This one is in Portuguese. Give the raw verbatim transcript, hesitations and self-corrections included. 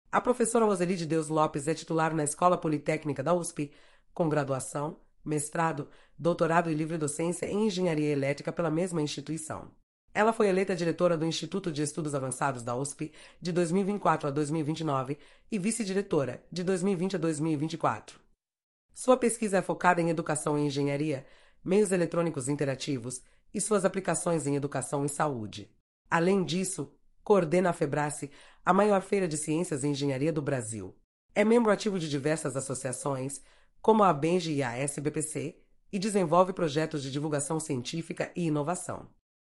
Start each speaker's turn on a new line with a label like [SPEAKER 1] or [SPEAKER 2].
[SPEAKER 1] A professora Roseli de Deus Lopes é titular na Escola Politécnica da U S P, com graduação, mestrado, doutorado e livre docência em Engenharia Elétrica pela mesma instituição. Ela foi eleita diretora do Instituto de Estudos Avançados da U S P de dois mil e vinte e quatro a dois mil e vinte e nove e vice-diretora de dois mil e vinte a dois mil e vinte e quatro. Sua pesquisa é focada em educação e engenharia, meios eletrônicos interativos e suas aplicações em educação e saúde. Além disso, coordena a FEBRACE, a maior feira de ciências e engenharia do Brasil. É membro ativo de diversas associações, como a ABENGE e a S B P C, e desenvolve projetos de divulgação científica e inovação.